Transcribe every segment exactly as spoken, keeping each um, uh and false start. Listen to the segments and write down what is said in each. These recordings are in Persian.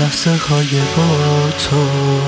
لحظه های با تو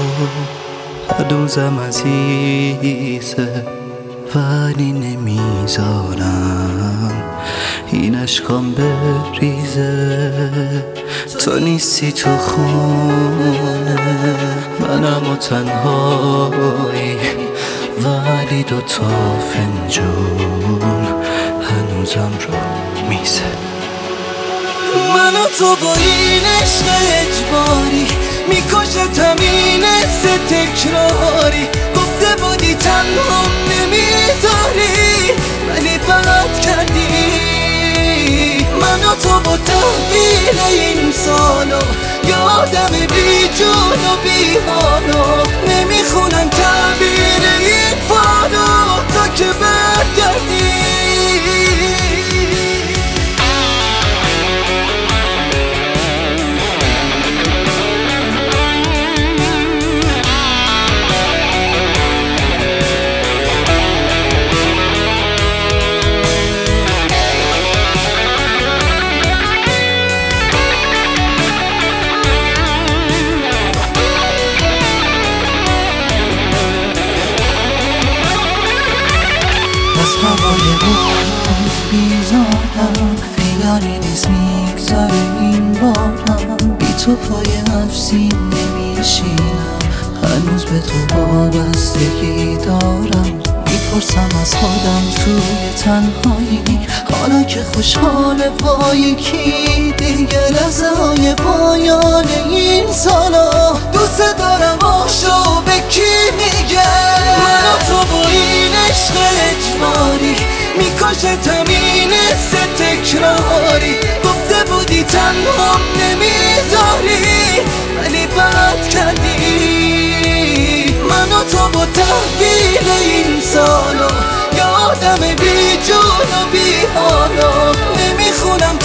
هنوزم عزیزه، ولی نمیذارم این عشقام بریزه. تو نیستی تو خونه منم و تنهایی، ولی دوتا فنجون هنوزم رو میزه. من و تو با این عشق اجباری میکشتم این حس تکراری. گفته بودی تنها نمیذاری ولی بد کردی. من و تو با تحویل این سالا یه آدم بی جون و بی حالا، نمیخونم تعبیر این فالا تا که برگردی. از هوای باران بیزارم، خیالی نیست میگذاره این بارم. بی تو پای حفظی نمیشینم، هنوز به تو وابستگی دارم. میپرسم از خودم توی تنهایی، حالا که خوشحال با یکی دیگه. لحظه های پایان این سالا دوست دارم آشو به کی میگه. من و تو با این عشق اجباری میکشتم این حس تکراری. گفته بودی تنها نمیذاری ولی بد کردی. من و تو با تحویل این سالا یه آدم بی جون و بی حالا، نمیخونم